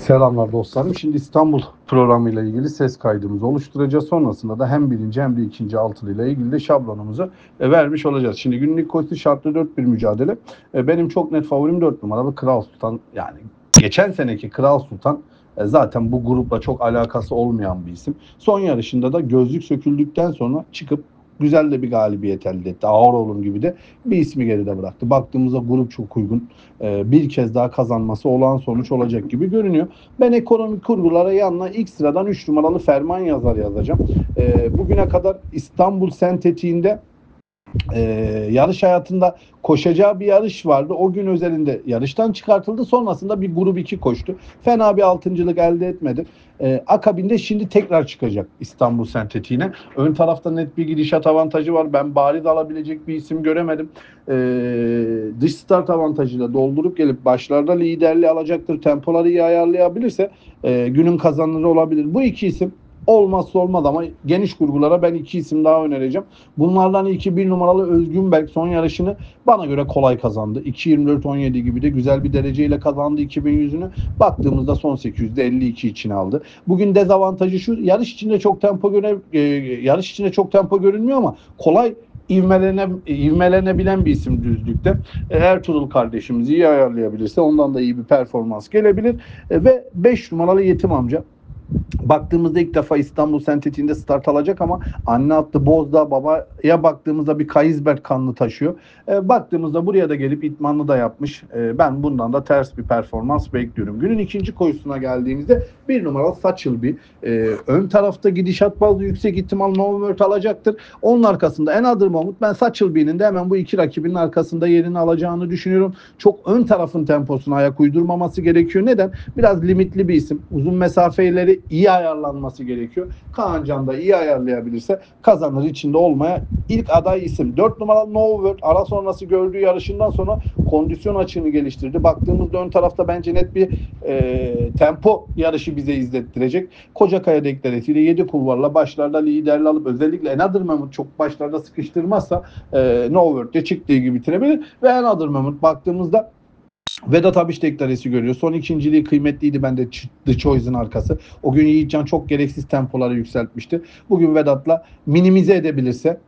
Selamlar dostlarım. Şimdi İstanbul programıyla ilgili ses kaydımızı oluşturacağız. Sonrasında da hem birinci hem de ikinci altılı ile ilgili de şablonumuzu vermiş olacağız. Şimdi günlük koşu şartlı 4-1 mücadele. Benim çok net favorim 4 numaralı Kral Sultan. Yani geçen seneki Kral Sultan zaten bu grupla çok alakası olmayan bir isim. Son yarışında da gözlük söküldükten sonra çıkıp güzel de bir galibiyet elde etti. Ağıroğlu gibi de bir ismi geride bıraktı. Baktığımızda grup çok uygun. Bir kez daha kazanması olağan sonuç olacak gibi görünüyor. Ben ekonomik kurgulara yanına ilk sıradan 3 numaralı Ferman Yazar yazacağım. Bugüne kadar İstanbul Sentetiğinde yarış hayatında koşacağı bir yarış vardı. O gün özelinde yarıştan çıkartıldı. Sonrasında bir grup 2 koştu. Fena bir altıncılık elde etmedi. Akabinde şimdi tekrar çıkacak İstanbul Sentetiğine. Ön tarafta net bir gidişat avantajı var. Ben bariz alabilecek bir isim göremedim. Dış start avantajıyla doldurup gelip başlarda liderliği alacaktır. Tempoları iyi ayarlayabilirse günün kazananı olabilir. Bu iki isim olmazsa olmaz ama geniş kurgulara ben 2 isim daha önereceğim. Bunlardan ilki 1 numaralı Özgünberk son yarışını bana göre kolay kazandı. 2.24.17 gibi de güzel bir dereceyle kazandı 2100'ünü. Baktığımızda son 800'de 52 için aldı. Bugün dezavantajı şu, yarış içinde çok tempo görünmüyor ama kolay ivmelenebilen bir isim düzlükte. Ertuğrul kardeşimiz iyi ayarlayabilirse ondan da iyi bir performans gelebilir. Ve 5 numaralı Yetim Amca. Baktığımızda ilk defa İstanbul Sentetiğinde start alacak ama anne attı Bozdağ, babaya baktığımızda bir Kaysberg kanını taşıyor. Baktığımızda buraya da gelip itmanlı da yapmış. Ben bundan da ters bir performans bekliyorum. Günün ikinci koşusuna geldiğimizde 1 numaralı Saçılbi. Ön tarafta gidişat bazlı yüksek ihtimal November alacaktır. Onun arkasında Another Moment. Ben Saçılbi'nin de hemen bu iki rakibinin arkasında yerini alacağını düşünüyorum. Çok ön tarafın temposuna ayak uydurmaması gerekiyor. Neden? Biraz limitli bir isim. Uzun mesafeleri iyi ayarlanması gerekiyor. Kaan Can da iyi ayarlayabilirse kazanır içinde olmaya ilk aday isim. 4 numaralı No Word ara sonrası gördüğü yarışından sonra kondisyon açığını geliştirdi. Baktığımızda ön tarafta bence net bir tempo yarışı bize izlettirecek. Kocakaya deklaresiyle 7 kulvarla başlarda liderli alıp özellikle Another Moment çok başlarda sıkıştırmazsa No Word'de çıktığı gibi bitirebilir ve Another Moment baktığımızda Vedat Abiş deklaresi görüyor. Son ikinciliği kıymetliydi bende The Choice'ın arkası. O gün Yiğitcan çok gereksiz tempoları yükseltmişti. Bugün Vedat'la minimize edebilirse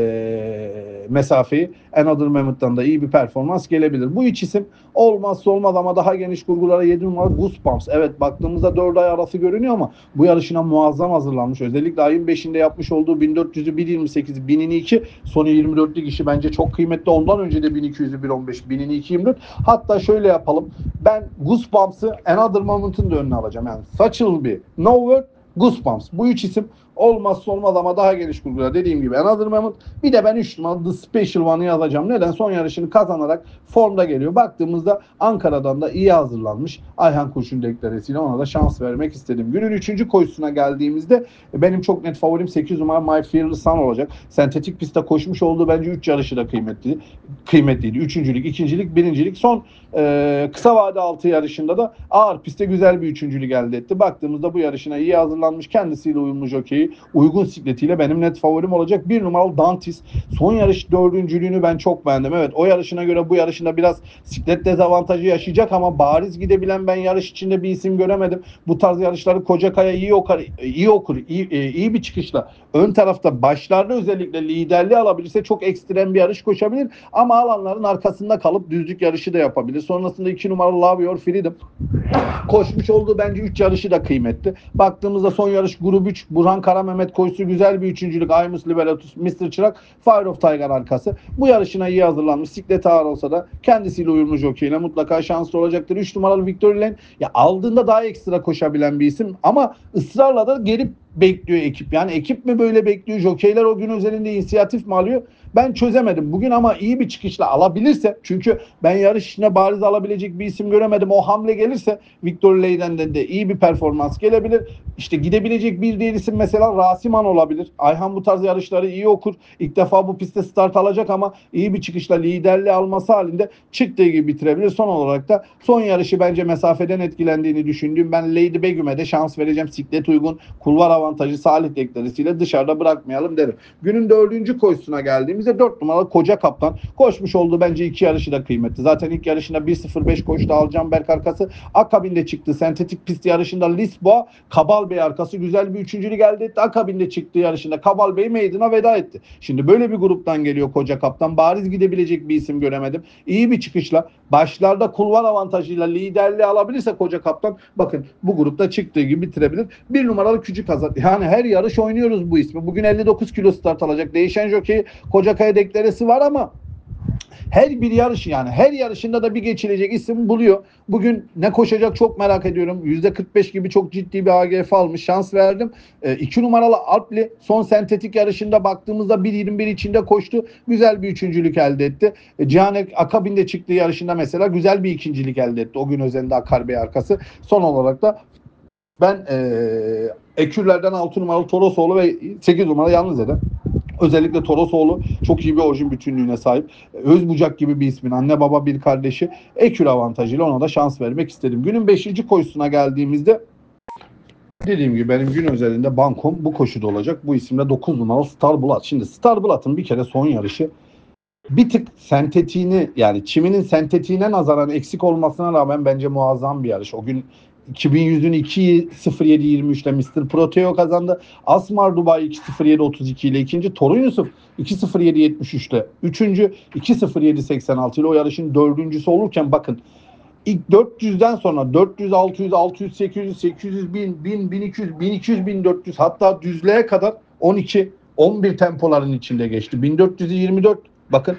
mesafeyi Another Moment'tan da iyi bir performans gelebilir. Bu üç isim olmazsa olmaz ama daha geniş kurgulara 7 numara Goosebumps. Evet baktığımızda 4 ay arası görünüyor ama bu yarışına muazzam hazırlanmış. Özellikle ayın 5'inde yapmış olduğu 1400'ü 1.28'i 1000'ini 2 sonu 24'lük işi bence çok kıymetli. Ondan önce de 1200'ü 1.15 1000'ini 2.24. Hatta şöyle yapalım. Ben Goosebumps'ı Another Moment'ın da önüne alacağım. Yani Saçılbi, No Word, Goosebumps. Bu üç isim olmazsa olmaz ama daha geniş kurgular. Dediğim gibi Another Moment. Bir de ben 3 numaralı The Special One'ı yazacağım. Neden? Son yarışını kazanarak formda geliyor. Baktığımızda Ankara'dan da iyi hazırlanmış. Ayhan Kurşun deklaresiyle ona da şans vermek istedim. Günün 3. koşusuna geldiğimizde benim çok net favorim 8 numara My Fearless Son olacak. Sentetik pistte koşmuş olduğu bence 3 yarışı da kıymetliydi. Üçüncülük, ikincilik, birincilik. Son kısa vade 6 yarışında da ağır pistte güzel bir üçüncülük elde etti. Baktığımızda bu yarışına iyi hazırlanmış. Kendisiyle uyumlu jokeyi uygun sikletiyle benim net favorim olacak. 1 numaralı Dantis. Son yarış dördüncülüğünü ben çok beğendim. Evet o yarışına göre bu yarışında biraz siklet dezavantajı yaşayacak ama bariz gidebilen ben yarış içinde bir isim göremedim. Bu tarz yarışları Kocakaya iyi bir çıkışla ön tarafta başlarda özellikle liderliği alabilirse çok ekstrem bir yarış koşabilir ama alanların arkasında kalıp düzlük yarışı da yapabilir. Sonrasında 2 numaralı Love Your Freedom koşmuş olduğu bence 3 yarışı da kıymetli. Baktığımızda son yarış grup 3 Burhan Karamehmet koşusu güzel bir üçüncülük. Aymus Liberatus, Mr. Çırak, Fire of Tiger arkası. Bu yarışına iyi hazırlanmış. Siklet ağır olsa da kendisiyle uyumlu jokeyle mutlaka şanslı olacaktır. 3 numaralı Victory Lane ya aldığında daha ekstra koşabilen bir isim ama ısrarla da geri bekliyor ekip. Yani ekip mi böyle bekliyor? Jokeyler o gün özelinde inisiyatif mi alıyor? Ben çözemedim. Bugün ama iyi bir çıkışla alabilirse çünkü ben yarış içine bariz alabilecek bir isim göremedim. O hamle gelirse Victor Ley'den de iyi bir performans gelebilir. İşte gidebilecek bir diğer isim mesela Rasiman olabilir. Ayhan bu tarz yarışları iyi okur. İlk defa bu pistte start alacak ama iyi bir çıkışla liderliği alması halinde çıktığı gibi bitirebilir. Son olarak da son yarışı bence mesafeden etkilendiğini düşündüğüm ben Lady Begüm'e de şans vereceğim. Siklet uygun, kulvar avantajı avantajı Salih deklaresiyle dışarıda bırakmayalım derim. Günün 4. koşusuna geldiğimizde 4 numaralı Koca Kaptan koşmuş olduğu bence 2 yarışı da kıymetli. Zaten ilk yarışında 1.05 koştu Alcanberk arkası. Akabinde çıktı sentetik pist yarışında Lisboa Kabal Bey arkası güzel bir üçüncülük elde etti. Akabinde çıktığı yarışında Kabal Bey meydana veda etti. Şimdi böyle bir gruptan geliyor Koca Kaptan. Bariz gidebilecek bir isim göremedim. İyi bir çıkışla başlarda kulvar avantajıyla liderliği alabilirse Koca Kaptan bakın bu grupta çıktığı gibi bitirebilir. Bir numaralı Küçük Hazar. Yani her yarış oynuyoruz bu ismi. Bugün 59 kilo start alacak. Değişen jokey Kocakaya deklaresi var ama her bir yarış yani her yarışında da bir geçilecek isim buluyor. Bugün ne koşacak çok merak ediyorum. %45 gibi çok ciddi bir AGF almış. Şans verdim. 2 numaralı Alpli son sentetik yarışında baktığımızda 1.21 içinde koştu. Güzel bir üçüncülük elde etti. Cihanek akabinde çıktığı yarışında mesela güzel bir ikincilik elde etti. O gün özelinde Akar Bey arkası. Son olarak da ben Ekürler'den 6 numaralı Torosoğlu ve 8 numaralı Yalnız Eden. Özellikle Torosoğlu çok iyi bir orijin bütünlüğüne sahip. Özbucak gibi bir ismin anne baba bir kardeşi. Ekür avantajıyla ona da şans vermek istedim. Günün 5. koşusuna geldiğimizde dediğim gibi benim gün özelinde bankom bu koşuda olacak. Bu isimde 9 numaralı Star Blood. Şimdi Star Blood'ın bir kere son yarışı bir tık sentetiğini yani çiminin sentetiğine nazaran eksik olmasına rağmen bence muazzam bir yarış. O gün 2100'ün 2.07.23'te Mr. Proteo kazandı. Asmar Dubai 2.07.32 ile ikinci. Torun Yusuf 2.07.73'te üçüncü. 2.07.86 ile o yarışın dördüncüsü olurken bakın ilk 400'den sonra 400, 600, 600, 800, 800, 1000, 1000, 1200, 1200, 1400 hatta düzlüğe kadar 12, 11 tempoların içinde geçti. 1400'ü 24 bakın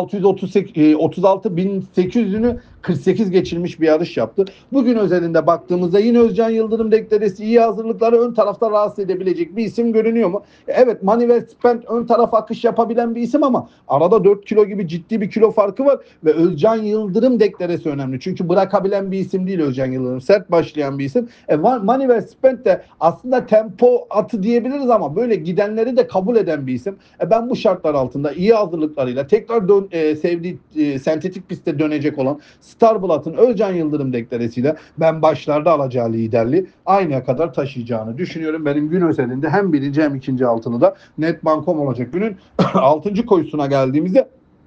1638 36 1800'ünü 48 geçilmiş bir yarış yaptı. Bugün özelinde baktığımızda yine Özcan Yıldırım deklaresi iyi hazırlıkları ön tarafta rahatsız edebilecek bir isim görünüyor mu? Evet Manivel Spent ön taraf akış yapabilen bir isim ama arada 4 kilo gibi ciddi bir kilo farkı var ve Özcan Yıldırım deklaresi önemli. Çünkü bırakabilen bir isim değil Özcan Yıldırım. Sert başlayan bir isim. Manivel Spent de aslında tempo atı diyebiliriz ama böyle gidenleri de kabul eden bir isim. Ben bu şartlar altında iyi hazırlıklarıyla tekrar sevdiği sentetik pistte dönecek olan Star Blood'ın Özcan Yıldırım deklaresiyle ben başlarda alacağı liderliği aynıya kadar taşıyacağını düşünüyorum. Benim gün özelinde hem birinci hem ikinci altılı da net bankom olacak. Günün 6. koşusuna geldiğimizde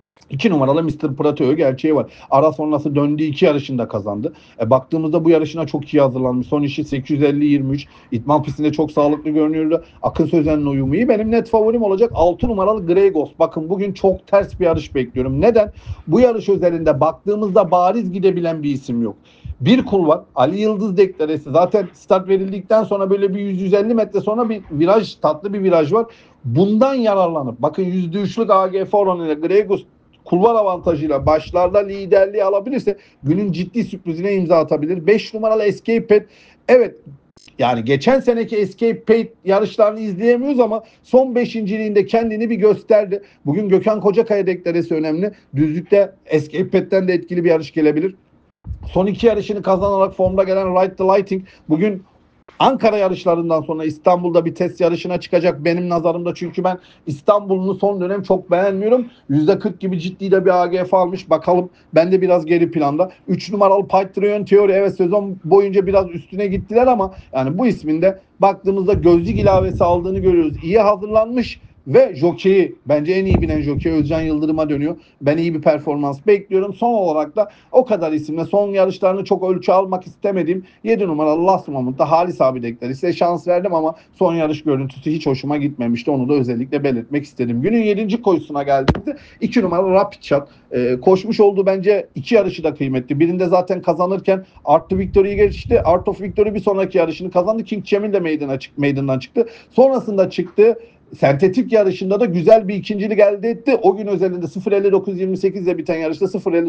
2 numaralı Mr. Prateo gerçeği var. Ara sonrası döndüğü 2 yarışında kazandı. Baktığımızda bu yarışına çok iyi hazırlanmış. Son işi 850-23. İtman pistinde çok sağlıklı görünüyordu. Akın Sözen'in uyumu iyi. Benim net favorim olacak 6 numaralı Grey Ghost. Bakın bugün çok ters bir yarış bekliyorum. Neden? Bu yarış özelinde baktığımızda bariz gidebilen bir isim yok. Bir kul var. Ali Yıldız deklaresi. Zaten start verildikten sonra böyle bir 100-150 metre sonra bir viraj, tatlı bir viraj var. Bundan yararlanıp bakın %3'lük AGF oranıyla Grey Ghost kulvar avantajıyla başlarda liderliği alabilirse günün ciddi sürprizine imza atabilir. 5 numaralı Escape Pet evet yani geçen seneki Escape Pet yarışlarını izleyemiyoruz ama son beşinciliğinde kendini bir gösterdi. Bugün Gökhan Kocakaya deklaresi önemli. Düzlükte Escape Pet'ten de etkili bir yarış gelebilir. Son 2 yarışını kazanarak formda gelen Ride the Lighting bugün Ankara yarışlarından sonra İstanbul'da bir test yarışına çıkacak benim nazarımda. Çünkü ben İstanbul'unu son dönem çok beğenmiyorum. %40 gibi ciddi de bir AGF almış. Bakalım ben de biraz geri planda. 3 numaralı Patreon Theory evet sezon boyunca biraz üstüne gittiler ama yani bu isminde baktığımızda gözlük ilavesi aldığını görüyoruz. İyi hazırlanmış ve jokeyi bence en iyi binen jokey Özcan Yıldırım'a dönüyor. Ben iyi bir performans bekliyorum. Son olarak da o kadar isimle son yarışlarını çok ölçü almak istemedim. 7 numaralı Last Moment'ta Halis abi dekleri size şans verdim ama son yarış görüntüsü hiç hoşuma gitmemişti. Onu da özellikle belirtmek istedim. Günün 7. koşusuna geldiğimizde 2 numaralı Rapid Shot. Koşmuş olduğu bence 2 yarışı da kıymetli. Birinde zaten kazanırken Art to Victory'yi geçti. Art of Victory bir sonraki yarışını kazandı. King Cemil de meydandan çıktı. Sonrasında çıktı. Sentetik yarışında da güzel bir ikincilik elde etti. O gün özelinde 0.59.28 ile biten yarışta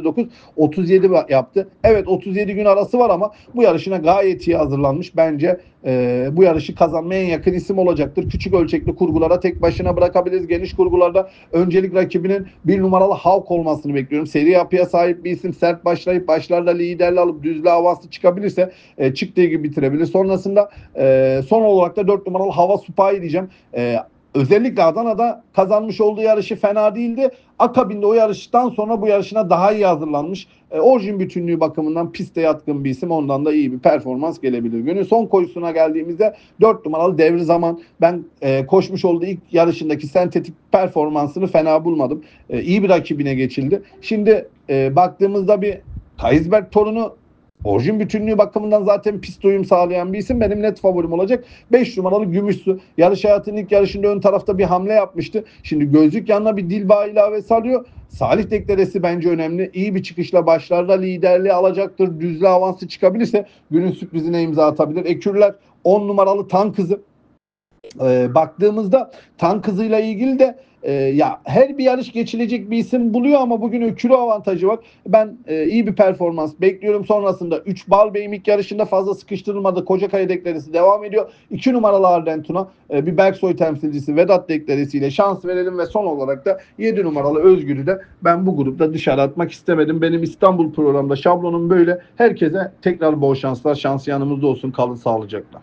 0.59.37 yaptı. Evet 37 gün arası var ama bu yarışına gayet iyi hazırlanmış. Bence bu yarışı kazanmaya en yakın isim olacaktır. Küçük ölçekli kurgulara tek başına bırakabiliriz. Geniş kurgularda öncelik rakibinin 1 numaralı Hawk olmasını bekliyorum. Seri yapıya sahip bir isim. Sert başlayıp başlarda liderli alıp düzlüğe avanslı çıkabilirse çıktığı gibi bitirebilir. Sonrasında son olarak da 4 numaralı Hava Supai diyeceğim. özellikle Adana'da kazanmış olduğu yarışı fena değildi. Akabinde o yarıştan sonra bu yarışına daha iyi hazırlanmış. Orijin bütünlüğü bakımından piste yatkın bir isim. Ondan da iyi bir performans gelebilir. Günün son koşusuna geldiğimizde 4 numaralı Devri Zaman. Ben koşmuş olduğu ilk yarışındaki sentetik performansını fena bulmadım. İyi bir rakibine geçildi. Şimdi baktığımızda bir Kaysberg torunu orijin bütünlüğü bakımından zaten pist uyum sağlayan bir isim. Benim net favorim olacak. 5 numaralı Gümüşsü. Yarış hayatının ilk yarışında ön tarafta bir hamle yapmıştı. Şimdi gözlük yanına bir Dilba ilavesi alıyor. Salih Dekleresi bence önemli. İyi bir çıkışla başlarda liderliği alacaktır. Düzlü avansı çıkabilirse günün sürprizine imza atabilir. Ekürler 10 numaralı Tank Kızı. Baktığımızda Tank Kızı'yla ilgili de ya her bir yarış geçilecek bir isim buluyor ama bugün ökürü avantajı var. Ben iyi bir performans bekliyorum. Sonrasında 3 Balbey'im ilk yarışında fazla sıkıştırılmadı. Kocakaya deklaresi devam ediyor. 2 numaralı Ardentuna bir Berksoy temsilcisi Vedat deklaresiyle şans verelim ve son olarak da 7 numaralı Özgür'ü de ben bu grupta dışarı atmak istemedim. Benim İstanbul programda şablonum böyle. Herkese tekrar bol şanslar. Şans yanımızda olsun. Kalın sağlıcakla.